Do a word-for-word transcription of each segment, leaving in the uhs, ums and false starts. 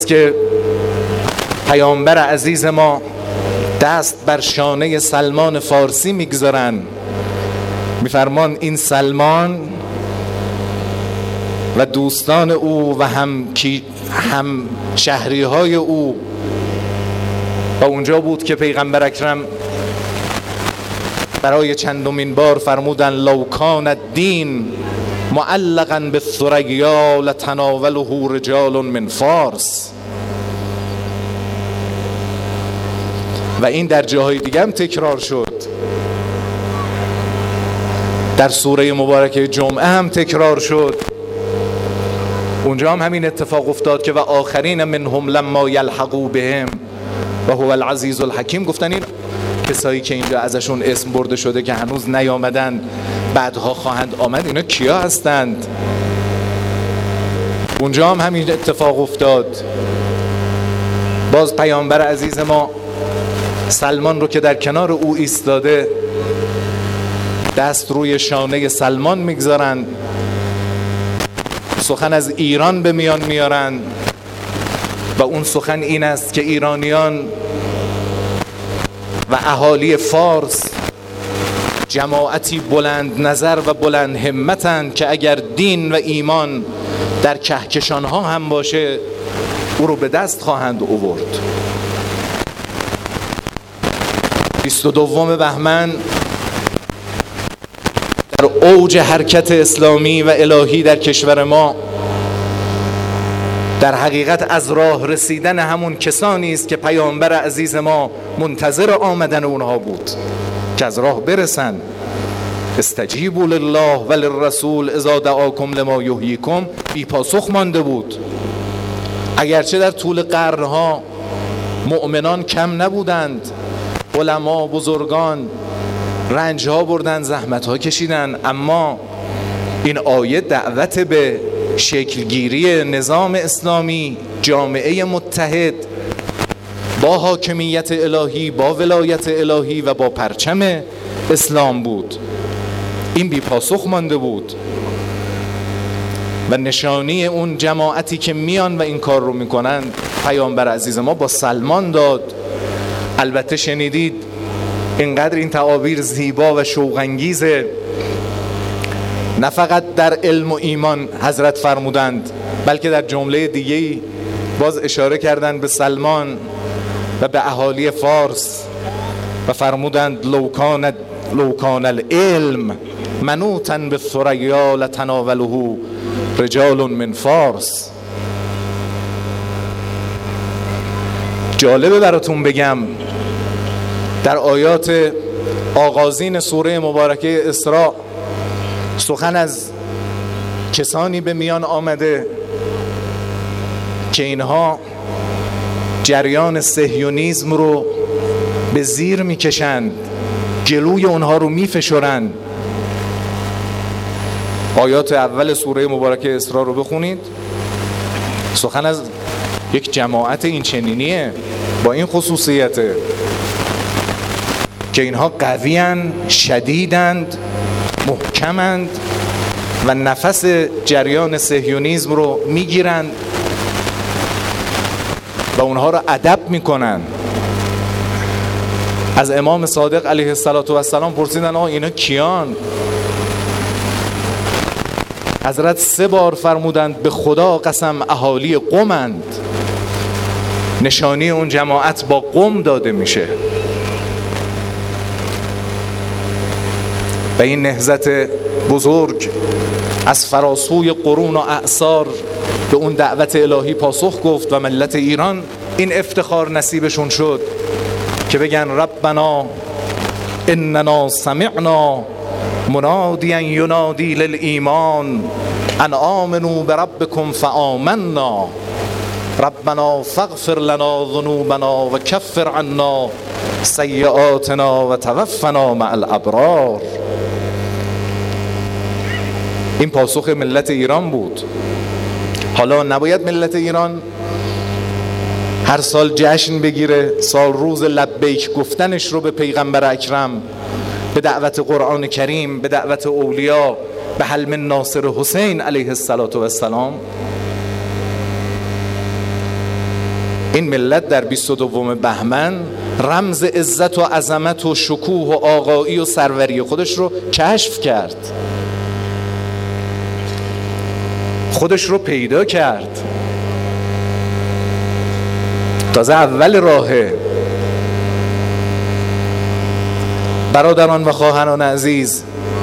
که پیامبر عزیز ما دست بر شانه سلمان فارسی میگذارن، میفرمان این سلمان و دوستان او و هم کی هم شهری های او و اونجا بود که پیغمبر اکرم برای چندمین بار فرمودن لو کان الدین معلقا بالثریا لتناوله رجال من فارس. و این در جاهای دیگه هم تکرار شد، در سوره مبارکه جمعه هم تکرار شد، اونجا هم همین اتفاق افتاد که و آخرین منهم لما یلحقوا بهم و هو العزیز الحکیم. گفتن این کسایی که اینجا ازشون اسم برده شده که هنوز نیامدن بعدها خواهند آمد، اینا کیا هستند؟ اونجا هم همین اتفاق افتاد. باز پیامبر عزیز ما سلمان رو که در کنار او ایستاده دست روی شانه سلمان میگذارن، سخن از ایران به میان میارن و اون سخن این است که ایرانیان و اهالی فارس جماعتی بلند نظر و بلند همتند که اگر دین و ایمان در کهکشانها هم باشه او رو به دست خواهند آورد. بیست و دوم بهمن در اوج حرکت اسلامی و الهی در کشور ما در حقیقت از راه رسیدن همون کسانی است که پیامبر عزیز ما منتظر آمدن اونها بود که از راه برسن. استجیبوا لله و للرسول اذا دعاکم لما یحییکم بی پاسخ مانده بود. اگرچه در طول قرنها مؤمنان کم نبودند، علما بزرگان رنجها بردن، زحمتها کشیدن، اما این آیه دعوت به شکلگیری نظام اسلامی، جامعه متحد با حاکمیت الهی، با ولایت الهی و با پرچم اسلام بود. این بی پاسخ مانده بود و نشانی اون جماعتی که میان و این کار رو میکنن پیامبر عزیز ما با سلمان داد. البته شنیدید اینقدر این تعابیر زیبا و شوق‌انگیزه، نه فقط در علم و ایمان حضرت فرمودند بلکه در جمله دیگه‌ای باز اشاره کردند به سلمان و به اهالی فارس و فرمودند لو کان لو کان العلم منوطا بالثریا لتناوله رجال من فارس. جالبه براتون بگم در آیات آغازین سوره مبارکه اسراء سخن از کسانی به میان آمده که اینها جریان صهیونیسم رو به زیر میکشند، جلوی اونها رو میفشرند. آیات اول سوره مبارکه اسراء رو بخونید، سخن از یک جماعت این چنینیه با این خصوصیته که اینها قوی‌اند، شدیدند، محکمند و نفس جریان صهیونیسم رو میگیرند و اونها رو ادب میکنن. از امام صادق علیه السلام پرسیدن آه اینا کیان؟ حضرت سه بار فرمودند به خدا قسم اهالی قومند. نشانی اون جماعت با قوم داده میشه و این نهضت بزرگ از فراسوی قرون و اعصار به اون دعوت الهی پاسخ گفت و ملت ایران این افتخار نصیبشون شد که بگن ربنا اننا سمعنا منادیا ینادی للایمان ان آمنوا بربکم فآمنا ربنا فاغفر لنا ذنوبنا و کفر عنا سیئاتنا و توفنا مع الابرار. این پاسخ ملت ایران بود. حالا نباید ملت ایران هر سال جشن بگیره، سال روز لبیک گفتنش رو به پیغمبر اکرم، به دعوت قرآن کریم، به دعوت اولیا، به حلم ناصر حسین علیه السلام. این ملت در بیست و دوم بهمن رمز عزت و عظمت و شکوه و آقایی و سروری خودش رو کشف کرد، خودش رو پیدا کرد. تازه اول راهه. برادران و خواهران عزیز،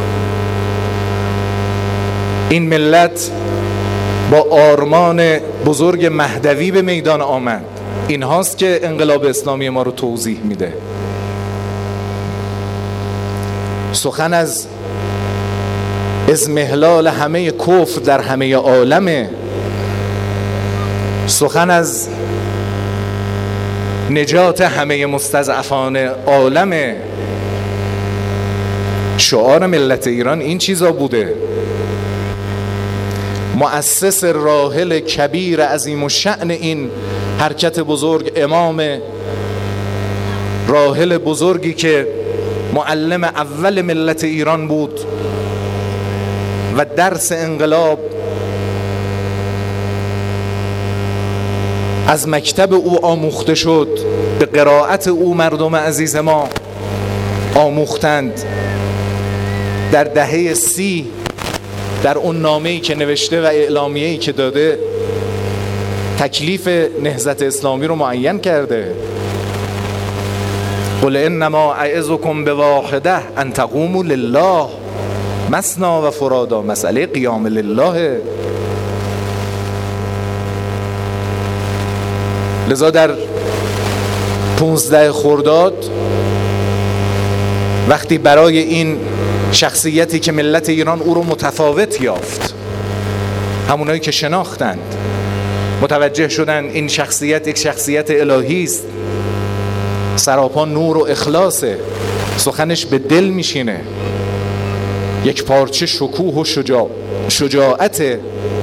این ملت با آرمان بزرگ مهدوی به میدان آمد. این هاست که انقلاب اسلامی ما رو توضیح میده. سخن از اضمحلال همه کفر در همه عالمه، سخن از نجات همه مستضعفان عالمه. شعار ملت ایران این چیزا بوده. مؤسس راحل کبیر عظیم و شأن این حرکت بزرگ، امام راحل بزرگی که معلم اول ملت ایران بود و درس انقلاب از مکتب او آموخته شد، به قرائت او مردم عزیز ما آموختند. در دهه سی در اون نامه‌ای که نوشته و اعلامیه‌ای که داده تکلیف نهضت اسلامی رو معین کرده. قل انما اعظکم بواحده ان تقوموا لله مثنی و فرادا. مسئله قیام لله. لذا در پونزده خرداد وقتی برای این شخصیتی که ملت ایران او رو متفاوت یافت، همونایی که شناختند، متوجه شدن این شخصیت یک شخصیت الهی است، سراپا نور و اخلاصه، سخنش به دل میشینه، یک پارچه شکوه و شجاع شجاعته.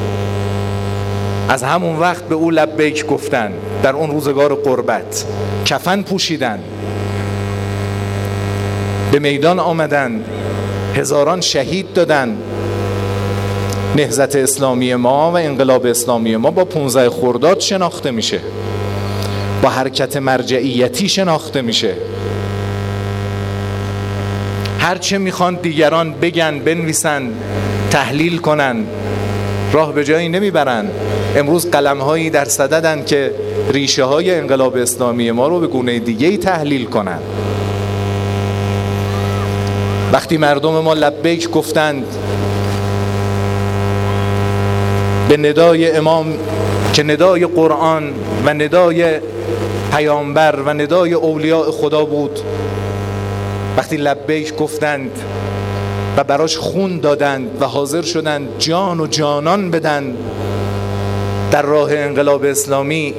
از همون وقت به او لبیک گفتن. در اون روزگار قربت کفن پوشیدن، به میدان آمدن، هزاران شهید دادن. نهضت اسلامی ما و انقلاب اسلامی ما با پانزده خرداد شناخته میشه، با حرکت مرجعیتی شناخته میشه. هرچه میخوان دیگران بگن، بنویسن، تحلیل کنن، راه به جایی نمیبرن. امروز قلم‌هایی در صددن که ریشه های انقلاب اسلامی ما رو به گونه دیگه‌ای تحلیل کنن. وقتی مردم ما لبیک گفتند به ندای امام که ندای قرآن و ندای پیامبر و ندای اولیاء خدا بود، وقتی لبیک گفتند و براش خون دادند و حاضر شدند جان و جانان بدن در راه انقلاب اسلامی،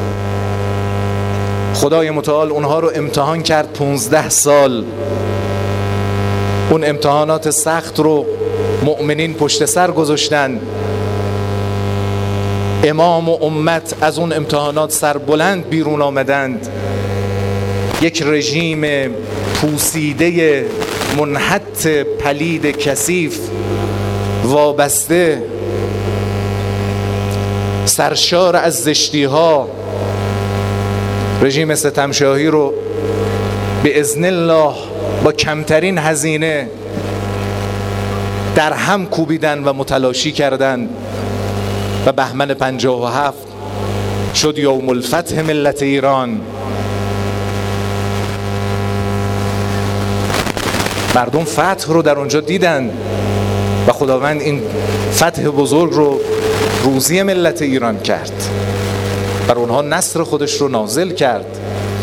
خدای متعال اونها رو امتحان کرد پونزده سال. اون امتحانات سخت رو مؤمنین پشت سر گذاشتن. امام و امت از اون امتحانات سربلند بیرون آمدند. یک رژیم پوسیده، منحط، پلید، کثیف، وابسته، سرشار از زشتی ها، رژیم ستمشاهی رو به اذن الله با کمترین هزینه در هم کوبیدن و متلاشی کردند و بهمن پنجاه و هفت شد یوم الفتح ملت ایران. مردم فتح رو در اونجا دیدن و خداوند این فتح بزرگ رو روزی ملت ایران کرد، بر اونها نصر خودش رو نازل کرد.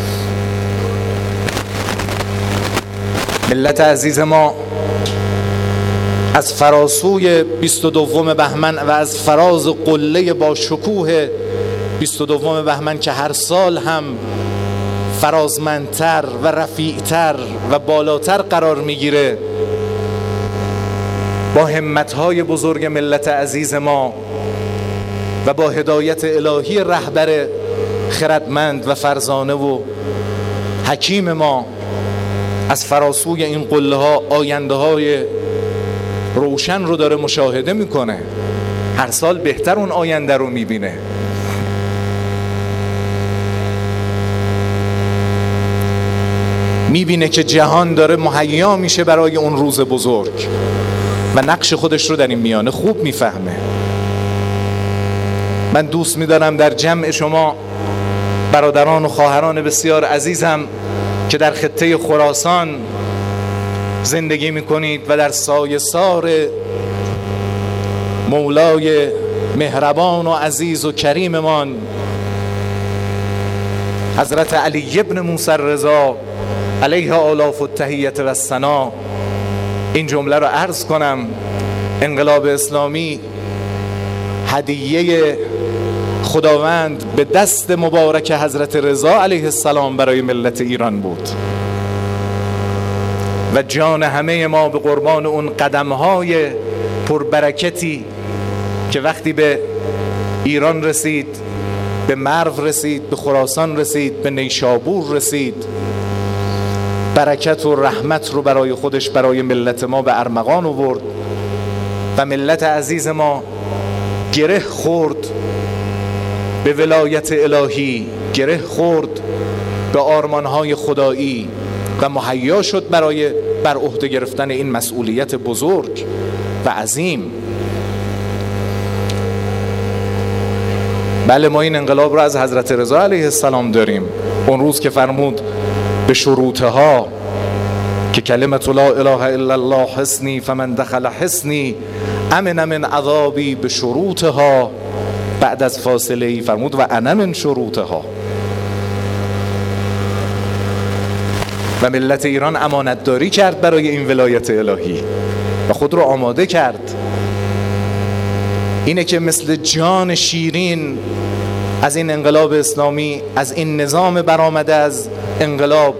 ملت عزیز ما از فراسوی بیست و دوم بهمن و از فراز قله با شکوه بیست و دوم بهمن که هر سال هم فرازمندتر و رفیعتر و بالاتر قرار میگیره، با همتهای بزرگ ملت عزیز ما و با هدایت الهی رهبر خردمند و فرزانه و حکیم ما، از فراسوی این قله ها آینده های روشن رو داره مشاهده میکنه. هر سال بهتر اون آینده رو میبینه. میبینه که جهان داره مهیا میشه برای اون روز بزرگ و نقش خودش رو در این میانه خوب میفهمه. من دوست میدارم در جمع شما برادران و خواهران بسیار عزیزم که در خطه خراسان زندگی میکنید و در سایه سار مولای مهربان و عزیز و کریممان حضرت علی ابن موسی الرضا علیه آلاف التحیت و الثنا این جمله رو عرض کنم: انقلاب اسلامی هدیه خداوند به دست مبارک حضرت رضا علیه السلام برای ملت ایران بود و جان همه ما به قربان اون قدمهای پربرکتی که وقتی به ایران رسید، به مرو رسید، به خراسان رسید، به نیشابور رسید، برکت و رحمت رو برای خودش برای ملت ما به ارمغان آورد و ملت عزیز ما گره خورد به ولایت الهی، گره خورد به آرمانهای خدایی و مهیا شد برای بر عهده گرفتن این مسئولیت بزرگ و عظیم. بله، ما این انقلاب را از حضرت رضا علیه السلام داریم. اون روز که فرمود به شروطها که کلمت لا اله الا الله حصنی فمن دخل حصنی امن من عذابی، به شروطها بعد از فاصله ای فرمود و انا من شروطها. و ملت ایران امانت داری کرد برای این ولایت الهی و خود رو آماده کرد. اینه که مثل جان شیرین از این انقلاب اسلامی، از این نظام برآمده از انقلاب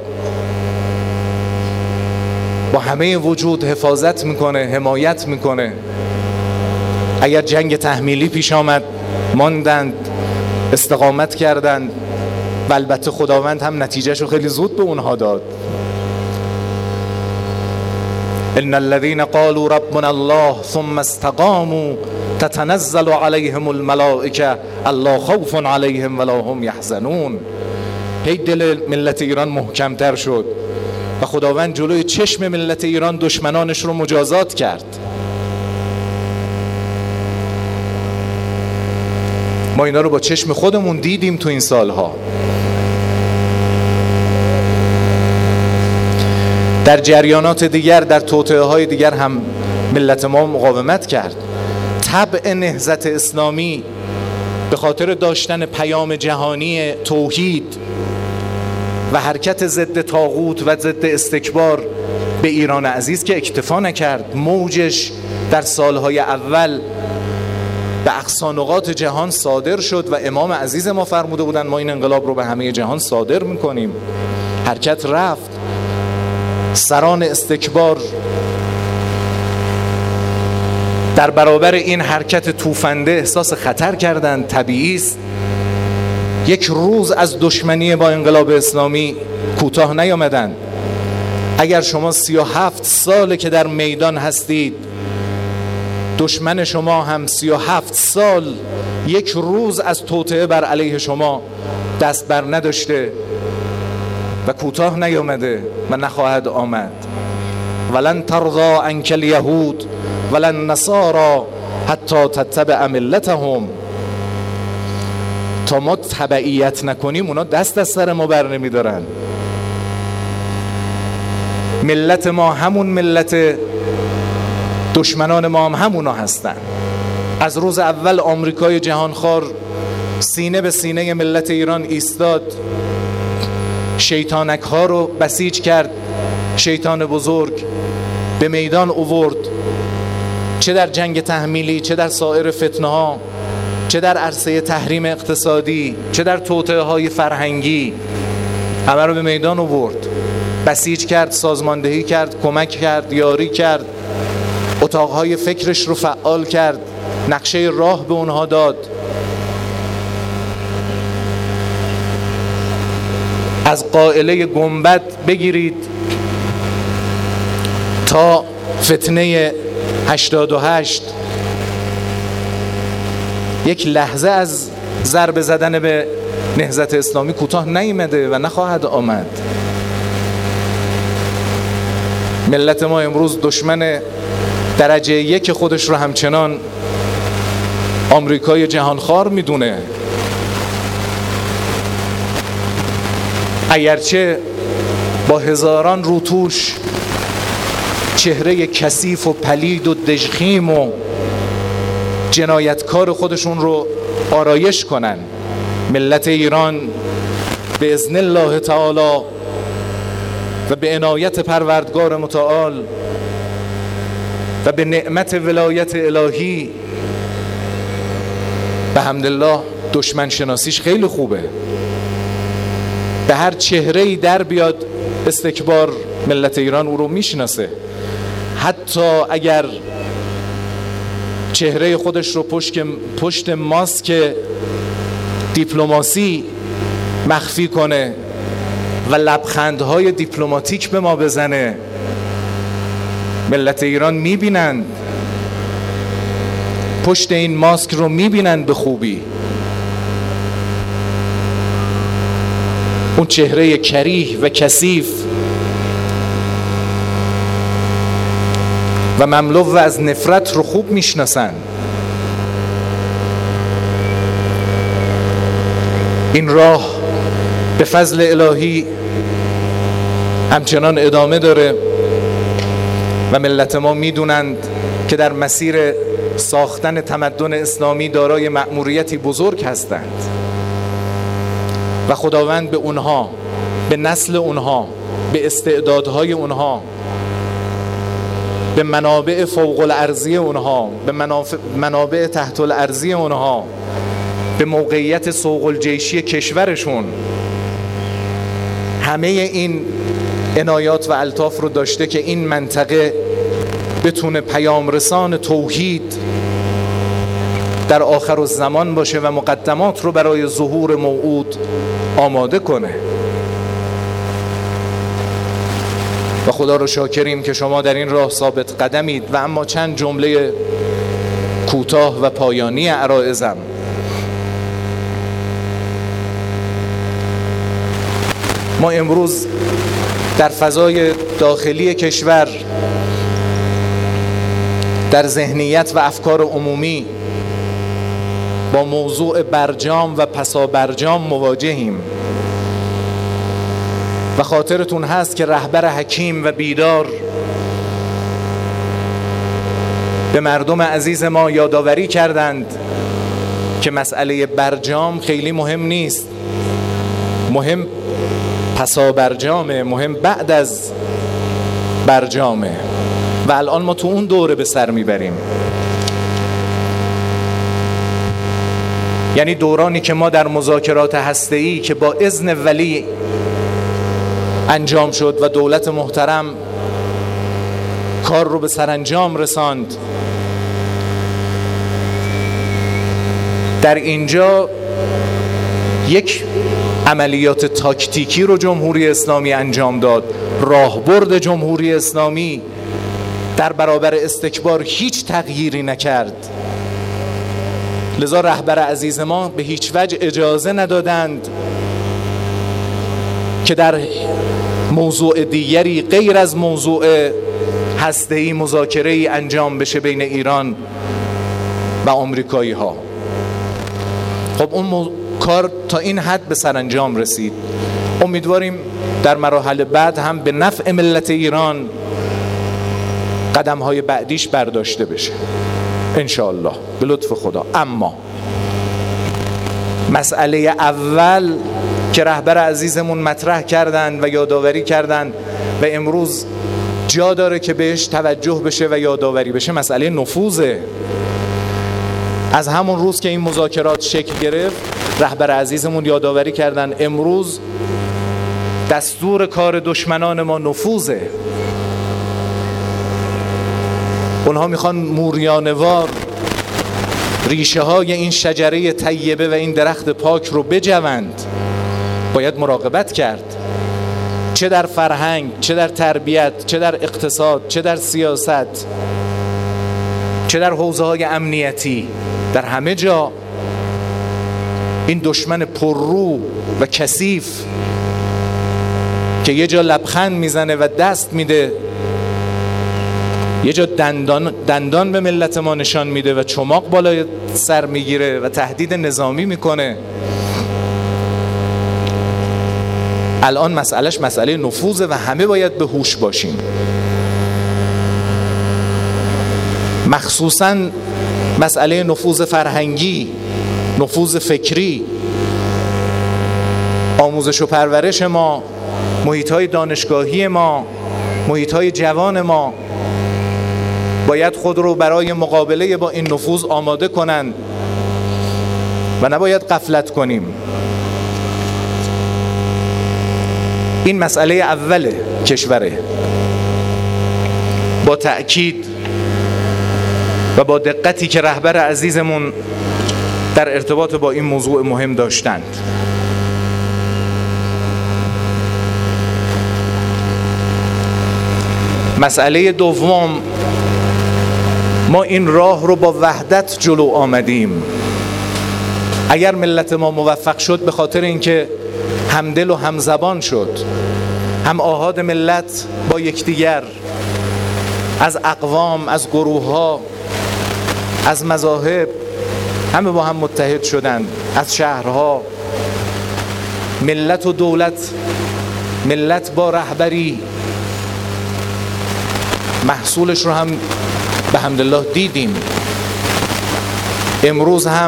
با همه وجود حفاظت میکنه، حمایت میکنه. اگر جنگ تحمیلی پیش آمد ماندند، استقامت کردند و البته خداوند هم نتیجهشو خیلی زود به اونها داد. ان الذين قالوا ربنا الله ثم استقاموا تتنزل عليهم الملائكه الا خوف عليهم ولا هم يحزنون. هی دل ملت ایران محکمتر شد و خداوند جلوی چشم ملت ایران دشمنانش رو مجازات کرد. ما اینا رو با چشم خودمون دیدیم تو این سالها. در جریانات دیگر، در توطئه های دیگر هم ملت ما مقاومت کرد. طبع نهضت اسلامی به خاطر داشتن پیام جهانی توحید و حرکت ضد طاغوت و ضد استکبار به ایران عزیز که اکتفا نکرد. موجش در سالهای اول به اقصا نقاط جهان صادر شد و امام عزیز ما فرموده بودن ما این انقلاب رو به همه جهان صادر میکنیم. حرکت رفت. سران استکبار در برابر این حرکت توفنده احساس خطر کردند. طبیعی است. یک روز از دشمنی با انقلاب اسلامی کوتاه نیامدند. اگر شما سی و هفت ساله که در میدان هستید، دشمن شما هم سی و هفت سال یک روز از توطئه بر علیه شما دست بر نداشته و کوتاه نیامده و نخواهد آمد. ولن ترضى عنک الیهود ولا النصارى حتی تتبع ملتهم. تا ما تبعیت نکنیم اونا دست از سر ما بر نمیدارن. ملت ما همون ملت، دشمنان ما هم همونا هستن. از روز اول آمریکای جهانخوار سینه به سینه ملت ایران ایستاد، شیطانک ها رو بسیج کرد، شیطان بزرگ به میدان آورد، چه در جنگ تحمیلی، چه در سایر فتنه ها، چه در عرصه تحریم اقتصادی، چه در توطئه های فرهنگی، همه رو به میدان آورد، بسیج کرد، سازماندهی کرد، کمک کرد، یاری کرد، اتاقهای فکرش رو فعال کرد، نقشه راه به اونها داد. از قائله گنبد بگیرید تا فتنه هشتاد و هشت، یک لحظه از ضربه زدن به نهضت اسلامی کوتاه نیامده و نخواهد آمد. ملت ما امروز دشمن درجه یک خودش رو همچنان آمریکای جهانخوار میدونه، اگرچه با هزاران روتوش چهره کثیف و پلید و دژخیم و جنایتکار خودشون رو آرایش کنن. ملت ایران به اذن الله تعالی و به عنایت پروردگار متعال و به نعمت ولایت الهی به حمدالله دشمن شناسیش خیلی خوبه. به هر چهره‌ای در بیاد استکبار ملت ایران او رو میشناسه، حتی اگر چهره خودش رو پشت, پشت ماسک دیپلماسی مخفی کنه و لبخندهای دیپلماتیک به ما بزنه، ملت ایران میبینند، پشت این ماسک رو میبینند به خوبی. اون چهره کریه و کثیف و مملو از نفرت رو خوب میشناسن. این راه به فضل الهی همچنان ادامه داره و ملت ما میدونند که در مسیر ساختن تمدن اسلامی دارای مأموریتی بزرگ هستند و خداوند به اونها، به نسل اونها، به استعدادهای اونها، به منابع فوق الارضی اونها، به منابع تحت الارضی اونها، به موقعیت سوق الجیشی کشورشون، همه این عنایات و الطاف رو داشته که این منطقه بتونه پیام رسان توحید در آخر الزمان باشه و مقدمات رو برای ظهور موعود آماده کنه. و خدا رو شاکریم که شما در این راه ثابت قدمید. و اما چند جمله کوتاه و پایانی عرایزم. ما امروز در فضای داخلی کشور، در ذهنیت و افکار عمومی با موضوع برجام و پسا برجام مواجهیم و خاطرتون هست که رهبر حکیم و بیدار به مردم عزیز ما یادآوری کردند که مسئله برجام خیلی مهم نیست، مهم پسا برجامه، مهم بعد از برجامه. و الان ما تو اون دوره به سر میبریم، یعنی دورانی که ما در مذاکرات هسته‌ای که با اذن ولی انجام شد و دولت محترم کار رو به سرانجام رساند، در اینجا یک عملیات تاکتیکی رو جمهوری اسلامی انجام داد. راهبرد جمهوری اسلامی در برابر استکبار هیچ تغییری نکرد. لذا رهبر عزیز ما به هیچ وجه اجازه ندادند که در موضوع دیگری غیر از موضوع هسته‌ای مذاکره‌ای انجام بشه بین ایران و آمریکایی ها. خب اون مو... کار تا این حد به سرانجام رسید. امیدواریم در مراحل بعد هم به نفع ملت ایران قدم‌های بعدیش برداشته بشه انشاءالله به لطف خدا. اما مسئله اول که رهبر عزیزمون مطرح کردن و یادآوری کردن و امروز جا داره که بهش توجه بشه و یادآوری بشه، مسئله نفوذه. از همون روز که این مذاکرات شکل گرفت رهبر عزیزمون یادآوری کردن امروز دستور کار دشمنان ما نفوذه. اونها میخوان موریانوار ریشه های این شجره طیبه و این درخت پاک رو بجوند. باید مراقبت کرد، چه در فرهنگ، چه در تربیت، چه در اقتصاد، چه در سیاست، چه در حوزه های امنیتی، در همه جا این دشمن پررو و کثیف که یه جا لبخند میزنه و دست میده یه جا دندان, دندان به ملت ما نشان میده و چماق بالای سر میگیره و تهدید نظامی میکنه. الان مسئلهش مسئله نفوذه و همه باید به هوش باشیم، مخصوصاً مسئله نفوذ فرهنگی، نفوذ فکری. آموزش و پرورش ما، محیط‌های دانشگاهی ما، محیط‌های جوان ما باید خود رو برای مقابله با این نفوذ آماده کنند و نباید غفلت کنیم. این مسئله اول کشوره. با تأکید و با دقتی که رهبر عزیزمون در ارتباط با این موضوع مهم داشتند. مسئله دوم، ما این راه رو با وحدت جلو آمدیم. اگر ملت ما موفق شد به خاطر اینکه همدل و همزبان شد، هم آحاد ملت با یکدیگر، از اقوام، از گروه ها، از مذاهب، همه با هم متحد شدند، از شهرها. ملت و دولت، ملت با رهبری، محصولش رو هم به حمدالله دیدیم. امروز هم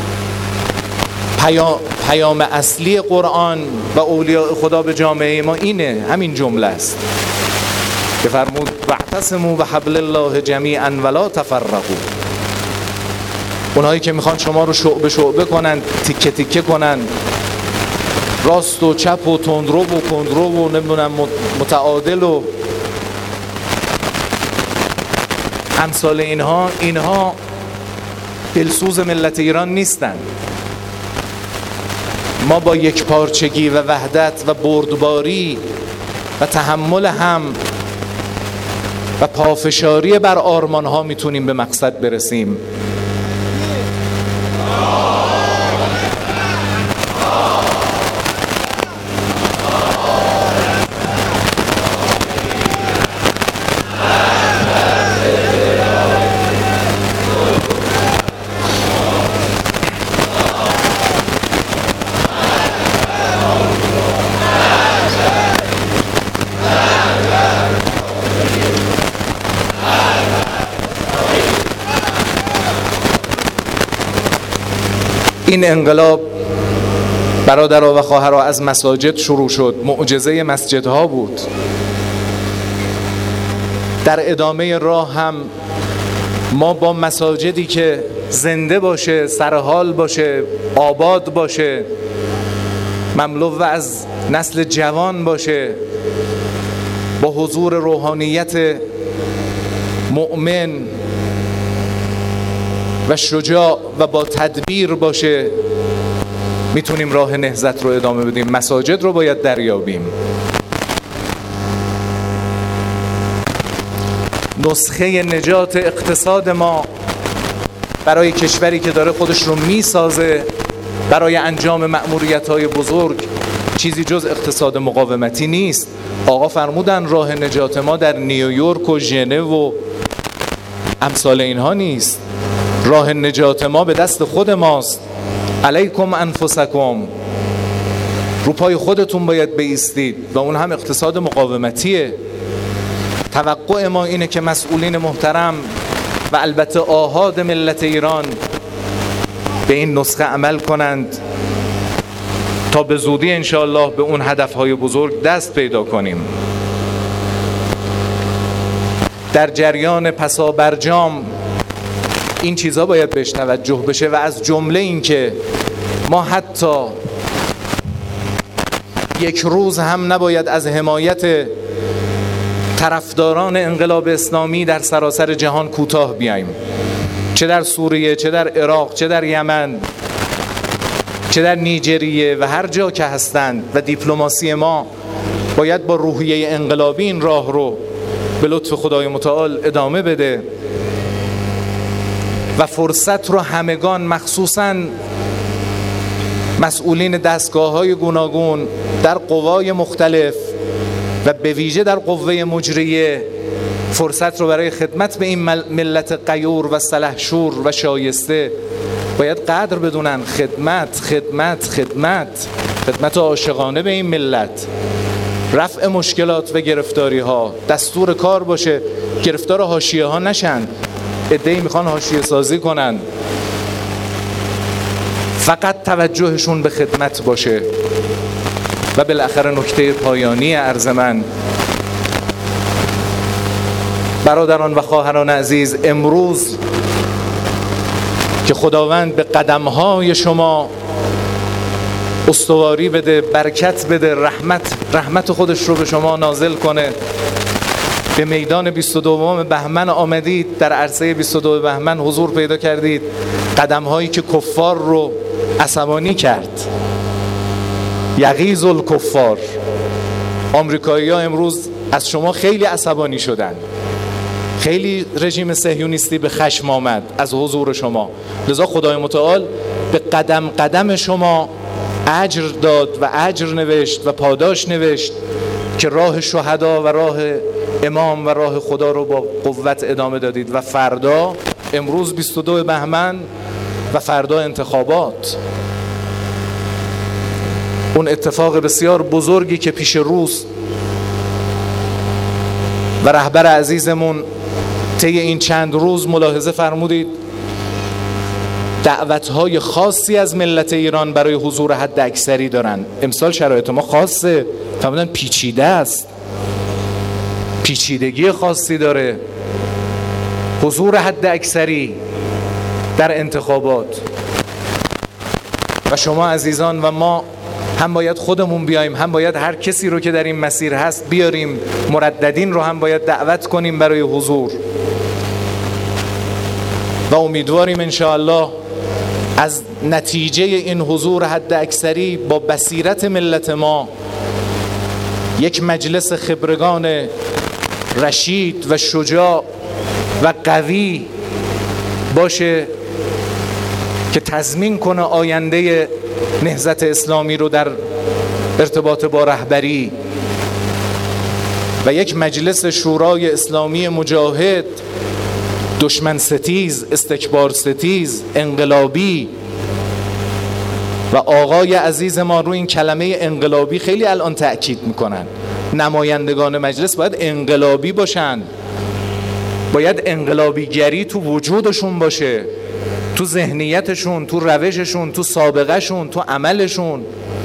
پیام, پیام اصلی قرآن و اولیاء خدا به جامعه ما اینه، همین جمله است که فرمود واعتصموا بحبل الله جمیعا ولا تفرقوا. اونهایی که میخوان شما رو شعبه شعبه کنن، تیکه تیکه کنن، راست و چپ و تندرو و کندرو و نمیدونم متعادل و امثال اینها، اینها دلسوز ملت ایران نیستن. ما با یک پارچگی و وحدت و بردباری و تحمل هم و پافشاری بر آرمان ها میتونیم به مقصد برسیم. این انقلاب برادرها و خواهرها از مساجد شروع شد. معجزه مسجدها بود. در ادامه راه هم ما با مساجدی که زنده باشه، سرحال باشه، آباد باشه، مملو از نسل جوان باشه، با حضور روحانیت مؤمن و شجاع و با تدبیر باشه، میتونیم راه نهضت رو ادامه بدیم. مساجد رو باید دریابیم. نسخه نجات اقتصاد ما برای کشوری که داره خودش رو میسازه برای انجام مأموریت‌های بزرگ چیزی جز اقتصاد مقاومتی نیست. آقا فرمودن راه نجات ما در نیویورک و ژنو و امثال اینها نیست. راه نجات ما به دست خود ماست. علیکم انفسکم، رو پای خودتون باید بایستید و اون هم اقتصاد مقاومتیه. توقع ما اینه که مسئولین محترم و البته آحاد ملت ایران به این نسخه عمل کنند تا به زودی انشاءالله به اون هدفهای بزرگ دست پیدا کنیم. در جریان پسا برجام این چیزها باید بهش توجه بشه و از جمله این که ما حتی یک روز هم نباید از حمایت طرفداران انقلاب اسلامی در سراسر جهان کوتاه بیاییم، چه در سوریه، چه در عراق، چه در یمن، چه در نیجریه و هر جا که هستند. و دیپلماسی ما باید با روحیه انقلابی این راه رو به لطف خدای متعال ادامه بده و فرصت رو همگان، مخصوصاً مسئولین دستگاه‌های گوناگون در قوای مختلف و به ویژه در قوه مجریه فرصت رو برای خدمت به این ملت غیور و سلحشور و شایسته باید قدر بدونن. خدمت خدمت خدمت خدمت عاشقانه به این ملت، رفع مشکلات و گرفتاری ها دستور کار باشه، گرفتار حاشیه ها نشن. عده‌ای میخوان حاشیه سازی کنن، فقط توجهشون به خدمت باشه. و بالاخره نکته پایانی عرض من، برادران و خواهران عزیز، امروز که خداوند به قدمهای شما استواری بده، برکت بده، رحمت رحمت خودش رو به شما نازل کنه، به میدان بیست و دوم بهمن آمدید، در عرصه بیست و دوم بهمن حضور پیدا کردید. قدمهایی که کفار رو عصبانی کرد، یغیظ الکفار. آمریکایی ها امروز از شما خیلی عصبانی شدن، خیلی رژیم صهیونیستی به خشم آمد از حضور شما. لذا خدای متعال به قدم قدم شما اجر داد و اجر نوشت و پاداش نوشت که راه شهدا و راه امام و راه خدا رو با قوت ادامه دادید. و فردا، امروز بیست و دو بهمن و فردا انتخابات، اون اتفاق بسیار بزرگی که پیش روست و رهبر عزیزمون طی این چند روز ملاحظه فرمودید دعوت‌های خاصی از ملت ایران برای حضور حد اکثری دارن. امسال شرایط ما خاصه، فرمودن پیچیده است، پیچیدگی خاصی داره حضور حد اکثری در انتخابات. و شما عزیزان و ما هم باید خودمون بیایم، هم باید هر کسی رو که در این مسیر هست بیاریم، مرددین رو هم باید دعوت کنیم برای حضور. و امیدواریم انشاءالله از نتیجه این حضور حد اکثری با بصیرت ملت ما یک مجلس خبرگان رشید و شجاع و قوی باشه که تضمین کنه آینده نهضت اسلامی رو در ارتباط با رهبری، و یک مجلس شورای اسلامی مجاهد، دشمن ستیز، استکبار ستیز، انقلابی. و آقای عزیز ما رو این کلمه انقلابی خیلی الان تأکید میکنن. نمایندگان مجلس باید انقلابی باشن، باید انقلابی گری تو وجودشون باشه، تو ذهنیتشون، تو روششون، تو سابقهشون، تو عملشون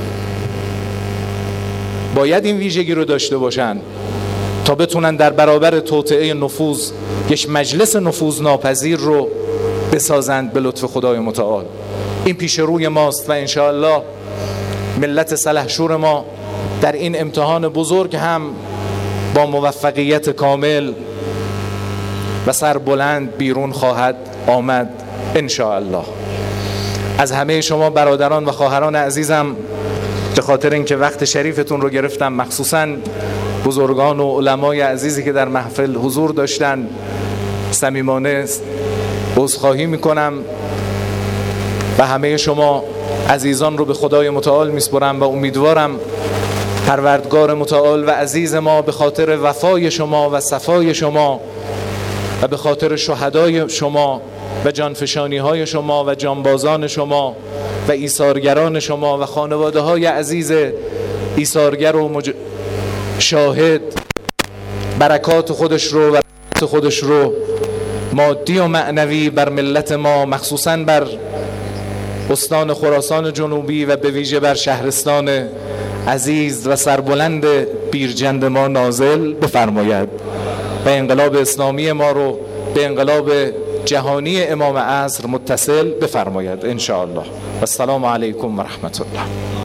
باید این ویژگی رو داشته باشن تا بتونن در برابر توطئه نفوذ یک مجلس نفوذ ناپذیر رو بسازند به لطف خدای متعال. این پیش روی ماست و انشاءالله ملت سلحشور ما در این امتحان بزرگ هم با موفقیت کامل و سربلند بیرون خواهد آمد انشاءالله. از همه شما برادران و خواهران عزیزم، به خاطر اینکه وقت شریفتون رو گرفتم، مخصوصاً بزرگان و علمای عزیزی که در محفل حضور داشتن، صمیمانه عذرخواهی میکنم و همه شما عزیزان رو به خدای متعال میسپرم و امیدوارم پروردگار متعال و عزیز ما به خاطر وفای شما و صفای شما و به خاطر شهدای شما و جانفشانی های شما و جانبازان شما و ایثارگران شما و خانواده های عزیز ایثارگر و مج... شاهد برکات خودش رو و رحمت خودش رو مادی و معنوی بر ملت ما، مخصوصاً بر استان خراسان جنوبی و به ویژه بر شهرستان عزیز و سربلند بیرجند ما نازل بفرماید و انقلاب اسلامی ما رو به انقلاب جهانی امام عصر متصل بفرماید ان شاء الله. السلام علیکم و رحمت الله.